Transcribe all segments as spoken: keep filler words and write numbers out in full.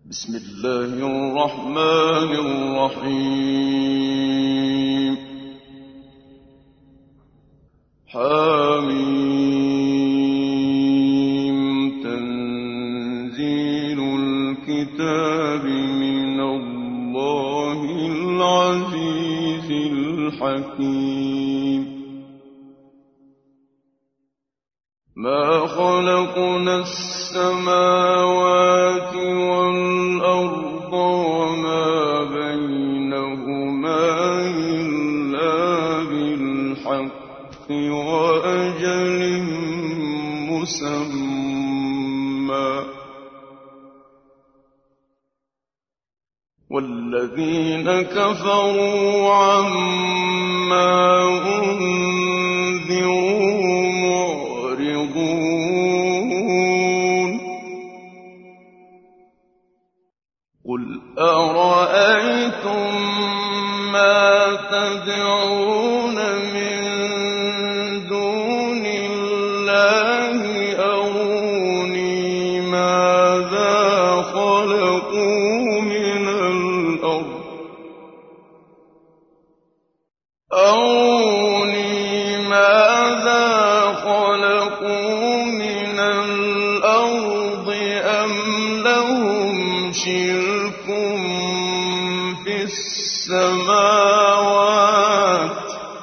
بسم الله الرحمن الرحيم. حميم. تنزيل الكتاب من الله العزيز الحكيم. ما خلقنا السماوات والأرض وما بينهما إلا بالحق وأجل مسمى، والذين كفروا عما أنذروا معرضون. قل أرأيتم ما تدعون من دون الله أروني ماذا خلقوا من الأرض أروني ماذا خلقوا من الأرض أم لهم شرك في السماوات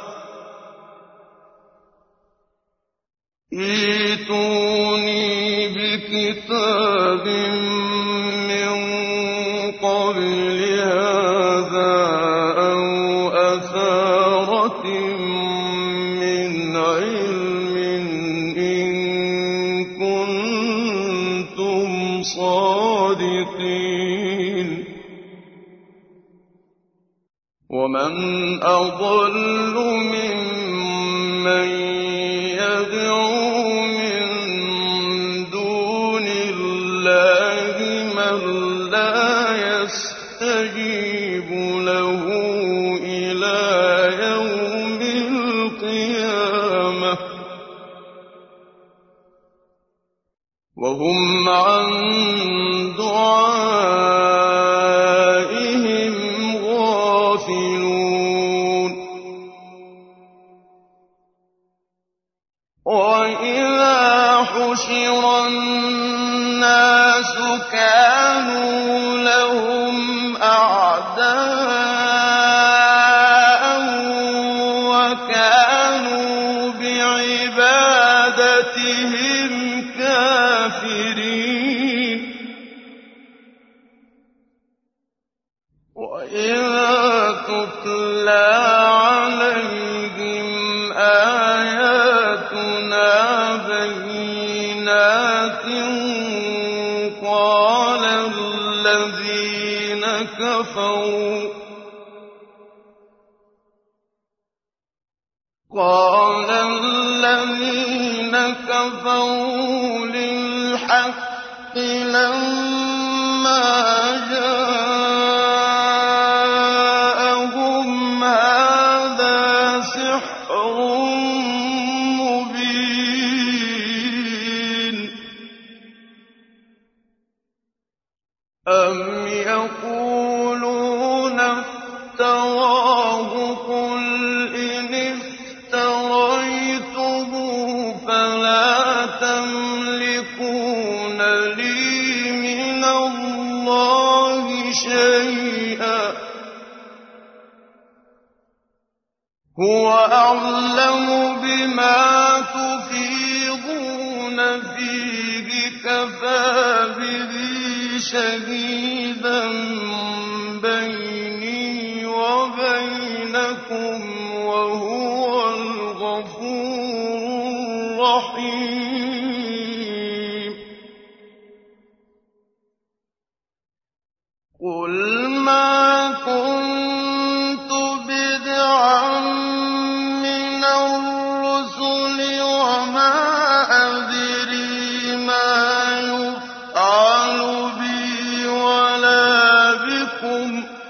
ائتوني بكتاب من قبل هذا أو أثارة من علم إن كنتم صادقين. ومن أضل ممن يدعو من دون الله من لا يستجيب له إلى يوم القيامة وهم عن دعائهم غافلون. وإذا حشر الناس كانوا لهم أعداء وكانوا بعبادتهم كافرين. وإذا تتلى عليهم آياتنا بينات قال الذين كفروا قال الذين كفروا للحق لما جاءهم هذا سحر مبين. أم يقولون افتراه قل إن افتريته فلا تملكون لي من الله شيئا هو أعلم بما تفيضون فيه كفى به شهيدا بيني وبينكم وهو الغفور الرحيم. قل ما كنت بدعا من الرسل وما أدري ما يفعل بي ولا بكم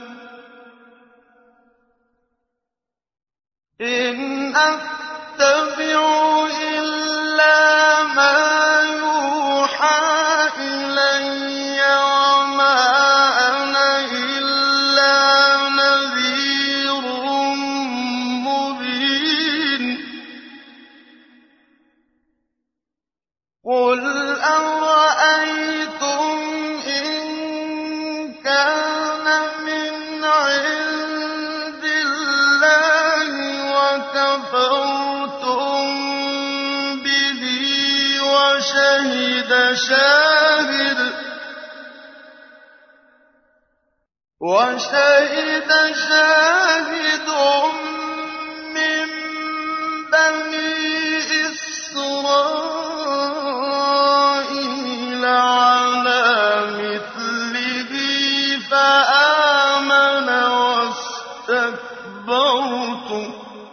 إن أتبع إلا ما يوحى إلي وما شاهد وشهد شاهد من بني إسرائيل على مثله فآمن واستكبرتم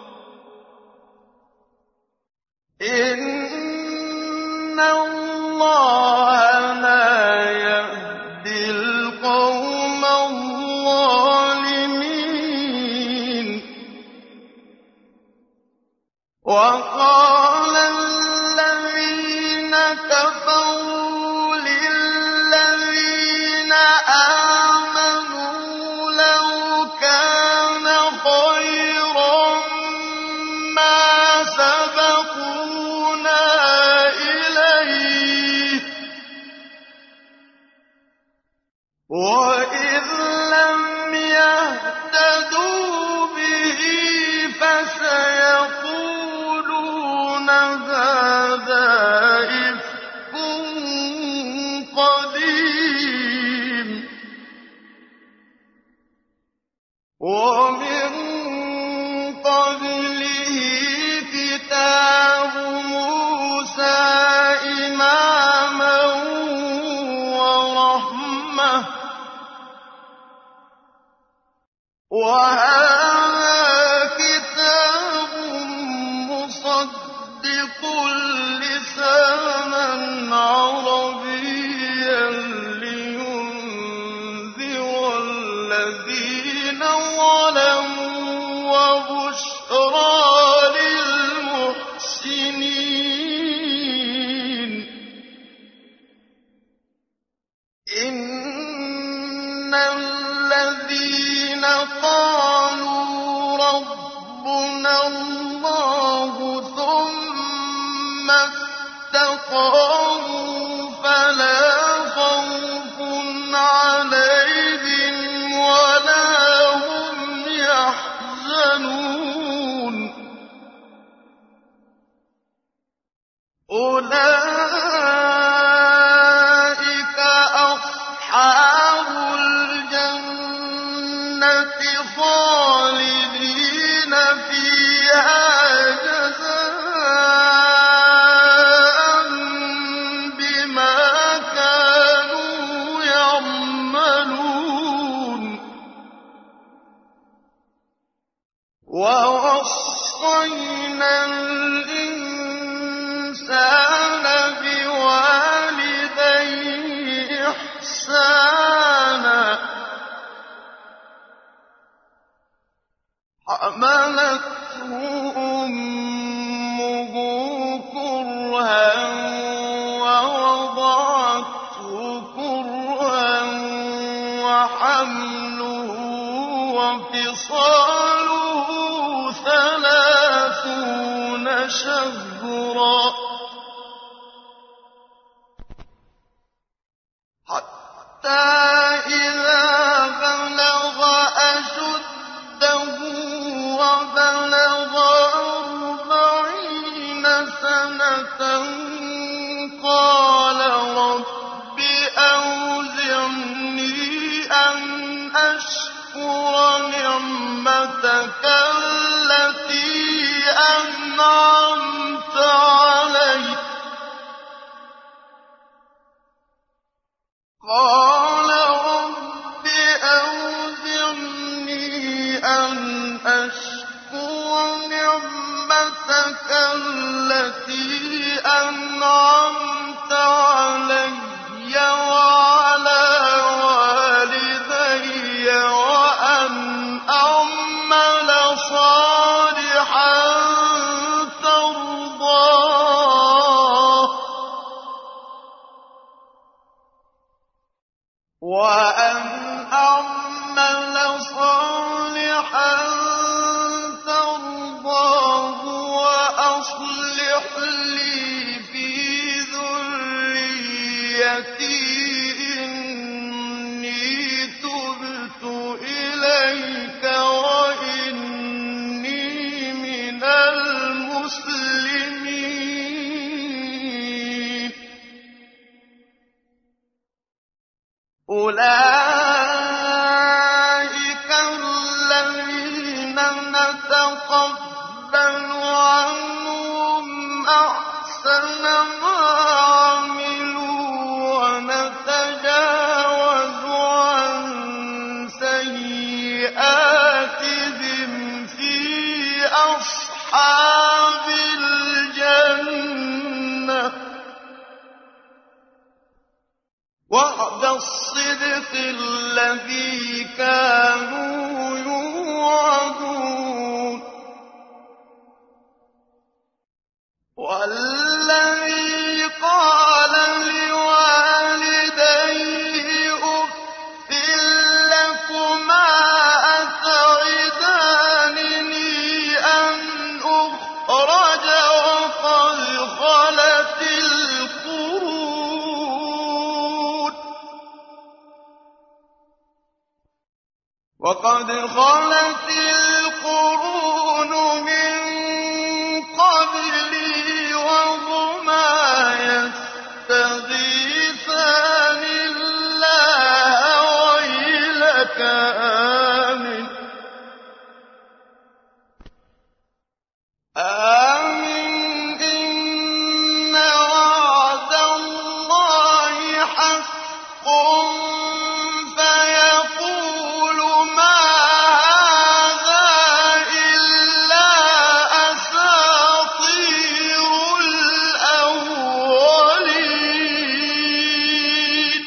إن الله لا يهدي القوم الظالمين وقال الذين كفروا للذين آمنوا لو كان خيرا ما سبقونا إليه وإذ لم يهتدوا به فسيقولون هذا إفك قديم ومن قبله كتاب موسى إماما ورحمة وهذا كتاب مصدق لسانا عربيا لينذر الذين ظلموا وبشرى للمحسنين إن الذين قالوا ربنا الله ثم استقاموا فلا خوف عليهم ولا هم يحزنون أولئك أصحاب الجنة خالدين فيها جزاء بما كانوا يعملون ووصينا الإنسان بوالديه إحسانا حملته أمه كرها ووضعته كرها وحمله وفصاله ثلاثون شهرا حتى إذا بلغ أشده وبلغ أربعين سنة قال رب أوزعني أن أشكر نعمتك التي أنعمت علي قال رب أوزعني أن أشكر نعمتك التي أنعمت علي وعلى والدي وأن أعمل صالحا ترضاه وأن أعمل صالحا ترضاه وأصلح لي في ذريتي إني تبت إليك وإني من المسلمين أولئك الذين نتقبل عنهم أحسن ما عملوا ونتجاوز عن سيئاتهم في أصحاب الجنة وعد الصدق الذي كانوا يوعدون والذي قال لوالديه أف لكما أتعدانني أن أخرج وقد خلت القرون وقد خلت القرون من قبلي وهما يستغيثان الله ويلك آمن آمن إن وعد الله حق فيقول ما هذا إلا أساطير الأولين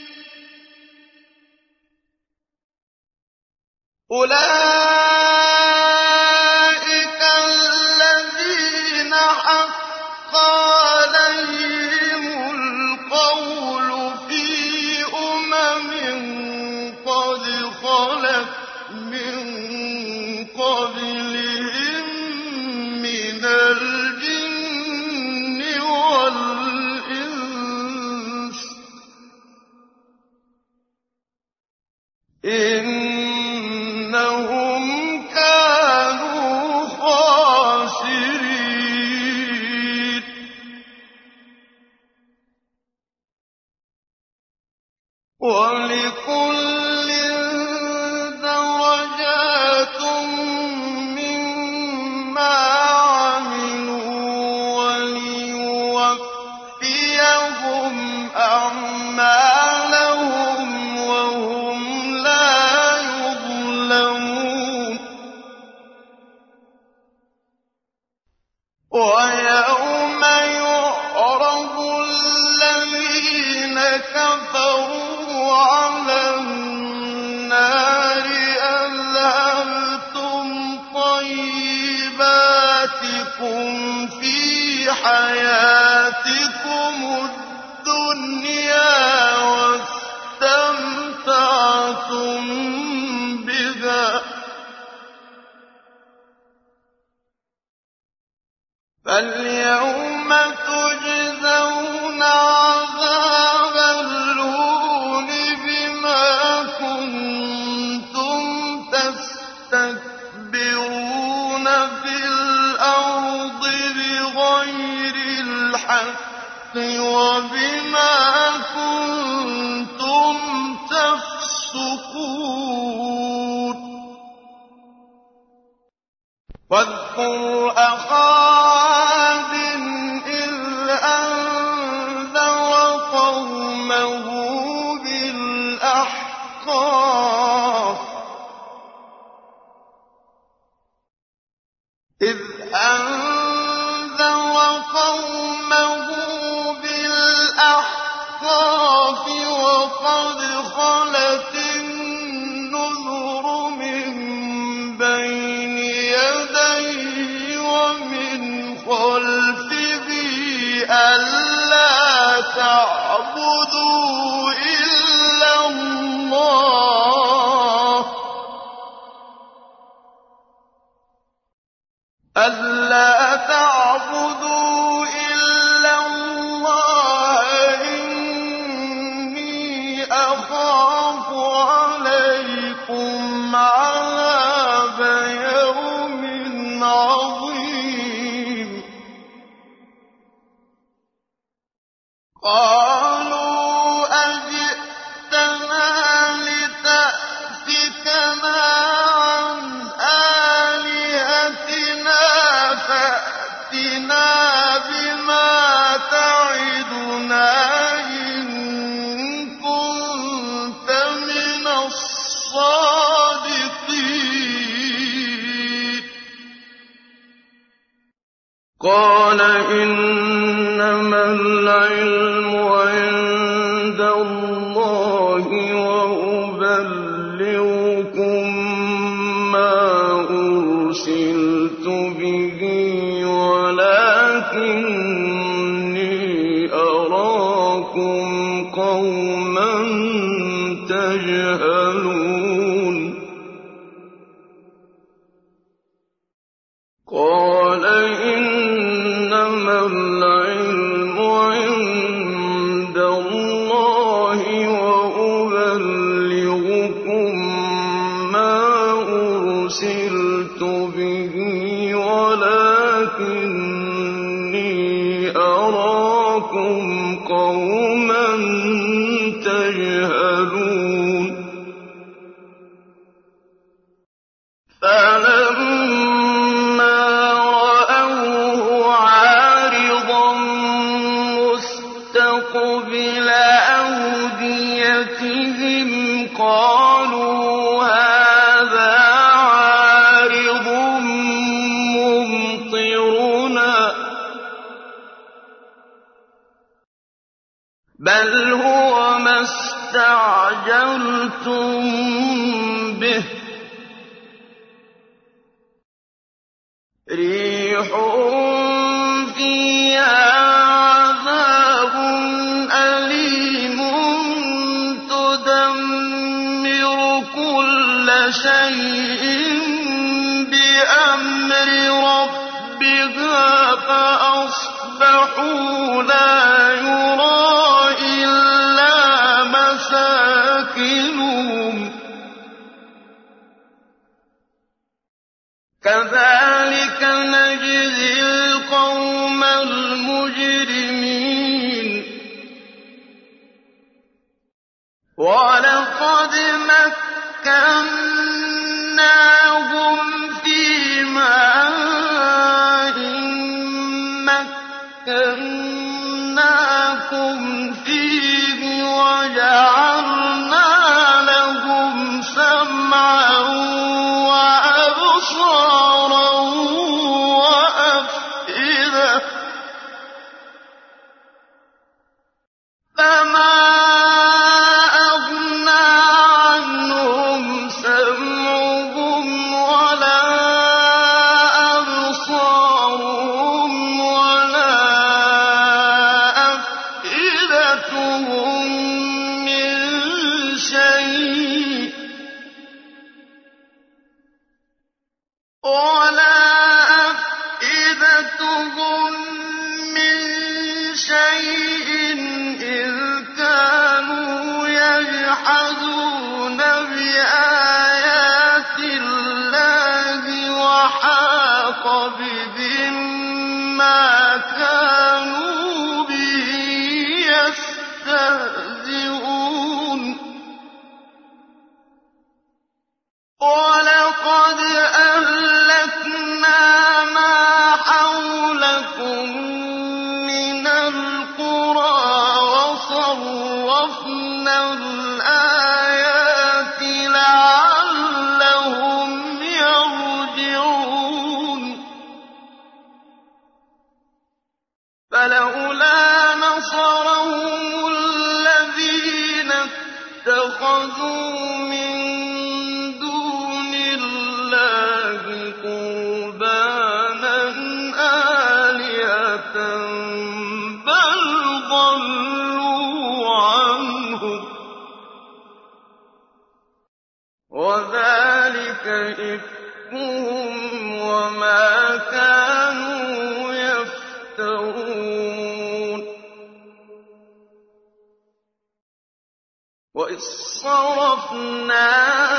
أولئك الذين حق عليهم القول في أمم قد خلت من قبلهم من الجن والإنس إنهم كانوا خاسرين ولكل درجات مما عملوا وليوفيهم أعمالهم وهم لا يظلمون ويوم يعرض الذين كفروا على النار أذهبتم طيباتكم في حياتكم الدنيا واستمتعتم بها فاليوم تجزون عذاب الهون بما كنتم تستكبرون في الأرض بغير الحق وبما كنتم تفسقون واذكر أخا عاد إذ أنذر قومه بالأحقاف إذ أنذر قومه بالأحقاف وقد خلت النذر من بين يديه ومن خلفه ألا تعبدوا إلا الله ألا تعبدوا إلا الله إني أخاف عليكم عذاب يوم عظيم قالوا أجئتنا قَالَ إِنَّمَا الْعِلْمُ عِندَ اللَّهِ وَأُبَلِّغُكُم مَّا أُرْسِلْتُ بِهِ وَلَٰكِنِّي أَرَاكُمْ قَوْمًا تَجْهَلُونَ قَالَ إِنَّمَا الْعِلْمُ عِندَ اللَّهِ وَأُبَلِّغُكُم مَّا أُرْسِلْتُ بِهِ وَلَٰكِنِّي أَرَاكُمْ قَوْمًا تَجْهَلُونَ فَلَمَّا رَأَوْهُ عَارِضًا مُّسْتَقْبِلَ أَوْدِيَتِهِمْ قَالُوا هَٰذَا عَارِضٌ مُّمْطِرُنَا ۚ بَلْ هُوَ مَا اسْتَعْجَلْتُم بِهِ ۖ رِيحٌ فِيهَا عَذَابٌ أَلِيمٌ تُدَمِّرُ كُلَّ شَيْءٍ بِأَمْرِ رَبِّهَا فَأَصْبَحُوا لَا يُرَىٰ إِلَّا مَسَاكِنُهُمْ ۚ كَذَٰلِكَ نَجْزِي الْقَوْمَ الْمُجْرِمِينَ وَلَقَدْ مَكَّنَّاهُمْ فِي مَاءٍ مَّكَّنَّاكُمْ فِيهِ وَجَعَلْنَا لَهُمْ سَمْعًا وَأَبْصَارًا وَأَفْئِدَةً ۖ فَمَا أَغْنَىٰ عَنْهُمْ سَمْعُهُمْ وَلَا أَبْصَارُهُمْ وَلَا أَفْئِدَتُهُم مِّن شَيْءٍ وَلَا أَفْئِدَتُهُم مِّن شَيْءٍ إِذْ كَانُوا يَجْحَدُونَ بِآيَاتِ اللَّهِ وَحَاقَ بِهِم مَّا كَانُوا بِهِ يَسْتَهْزِئُونَ وَلَقَدْ أَهْلَكْنَا مَا حَوْلَكُم مِّنَ الْقُرَىٰ وَصَرَّفْنَا الْآيَاتِ لَعَلَّهُمْ يَرْجِعُونَ فَلَوْلَا نَصَرَهُمُ الَّذِينَ اتَّخَذُوا مِن دُونِ اللَّهِ قُرْبَانًا آلِهَةً بَلْ ضَلُّوا عَنْهُمْ ۚ وَذَٰلِكَ إِفْكُهُمْ وَمَا كَانُوا يَفْتَرُونَ وَإِذ صَّرَفْنَا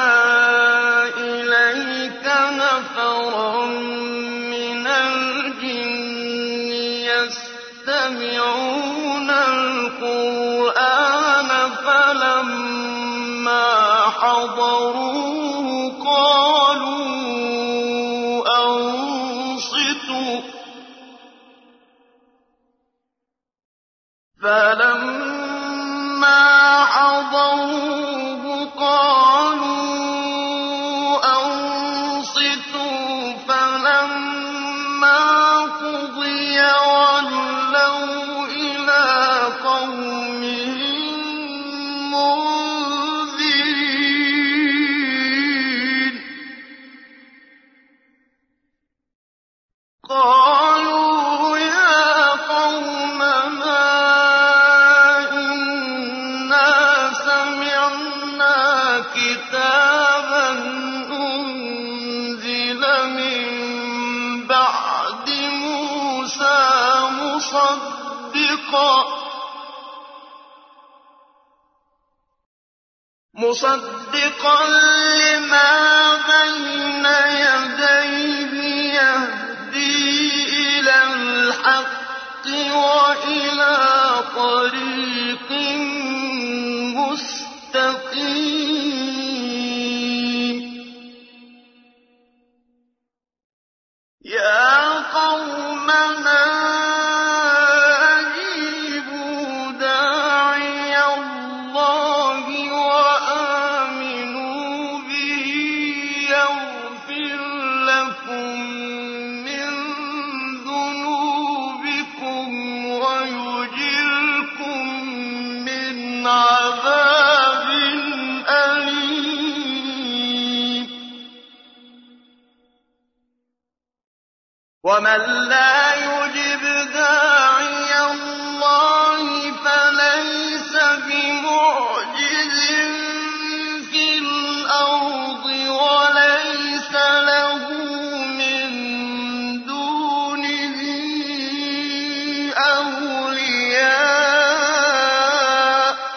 إِلَيْكَ نَفَرًا مِّنَ الْجِنِّ يَسْتَمِعُونَ الْقُرْآنَ فَلَمَّا حَضَرُوهُ قَالُوا أَنصِتُوا ۖ فَلَمَّا حَضَرُوهُ قَالُوا أَنصِتُوا ۖ فَلَمَّا قُضِيَ سَمِعْنَا كِتَابًا أُنزِلَ مِن بَعْدِ مُوسَىٰ مُصَدِّقًا لِّمَا بَيْنَ يَدَيْهِ يَهْدِي إِلَى الْحَقِّ وَإِلَىٰ طَرِيقٍ مُّسْتَقِيمٍ يَا قَوْمَنَا أَجِيبُوا دَاعِيَ اللَّهِ وَآمِنُوا بِهِ يَغْفِرْ لَكُم مِّن ذُنُوبِكُمْ وَيُجِرْكُم مِّنْ عَذَابٍ أَلِيمٍ وَمَن لَّا يُجِبْ دَاعِيَ اللَّهِ فَلَيْسَ بِمُعْجِزٍ فِي الْأَرْضِ وَلَيْسَ لَهُ مِن دُونِهِ أَوْلِيَاءُ ۚ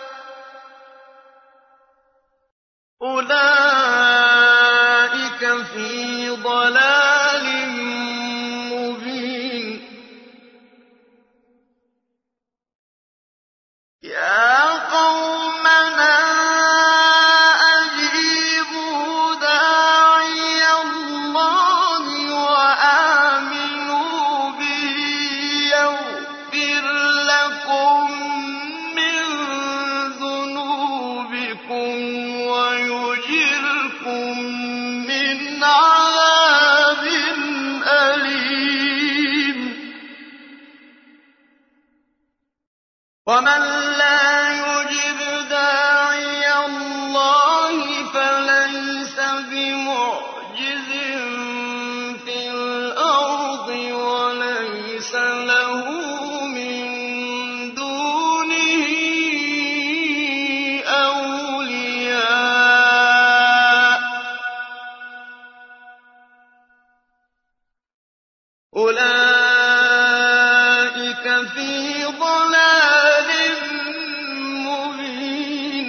أُولَٰئِكَ فِي ضَلَالٍ مُّبِينٍ يَا قَوْمَنَا أَجِيبُوا دَاعِيَ اللَّهِ وَآمِنُوا بِهِ يَغْفِرْ لَكُم مِّن ذُنُوبِكُمْ وَيُجِرْكُم مِّنْ عَذَابٍ أَلِيمٍ وَمَن لَّا يُجِبْ دَاعِيَ اللَّهِ فَلَيْسَ بِمُعْجِزٍ فِي الْأَرْضِ وَلَيْسَ لَهُ مِن دُونِهِ أَوْلِيَاءُ ۚ أُولَٰئِكَ فِي ضَلَالٍ مُّبِينٍ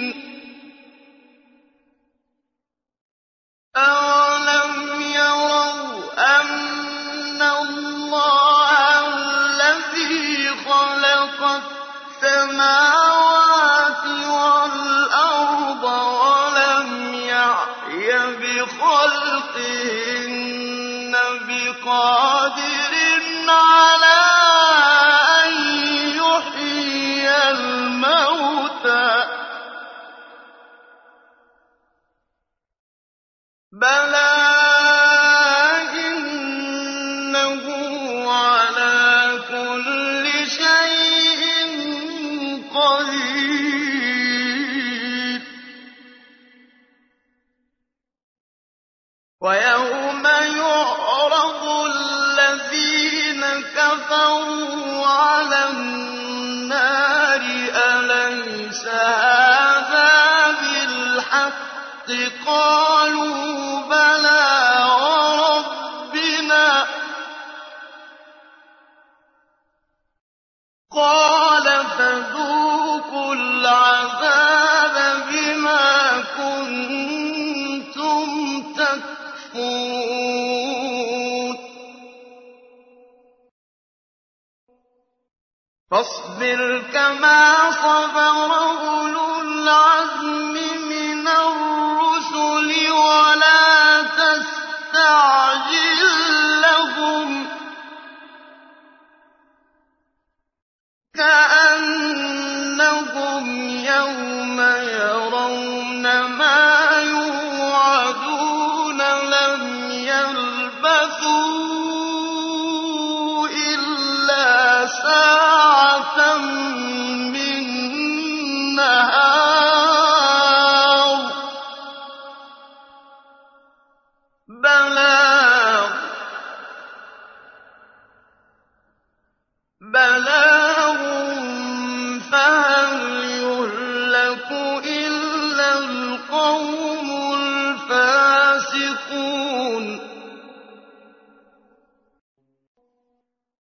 أَوَلَمْ يَرَوْا أَنَّ اللَّهَ الَّذِي خَلَقَ السَّمَاوَاتِ وَالْأَرْضَ وَلَمْ يَعْيَ بِخَلْقِهِنَّ بِقَادِرٍ عَلَىٰ أَن يُحْيِيَ الْمَوْتَىٰ ۚ بَلَىٰ إِنَّهُ عَلَىٰ كُلِّ شَيْءٍ قَدِيرٌ وَيَوْمَ يُعْرَضُ الَّذِينَ كَفَرُوا عَلَى النَّارِ أَلَيْسَ هَٰذَا بِالْحَقِّ ۖ قَالُوا بَلَىٰ وَرَبِّنَا ۚ قَالَ فَذُوقُوا الْعَذَابَ بِمَا كُنتُمْ تَكْفُرُونَ فَاصْبِرْ كَمَا صَبَرَ أُولُو الْعَزْمِ مِنَ الرُّسُلِ وَلَا تَسْتَعْجِل لَّهُمْ ۚ كَأَنَّهُمْ يَوْمَ يَرَوْنَ مَا يُوعَدُونَ لَمْ يَلْبَثُوا إِلَّا سَاعَةً مِّن نَّهَارٍ فَاسِقُونَ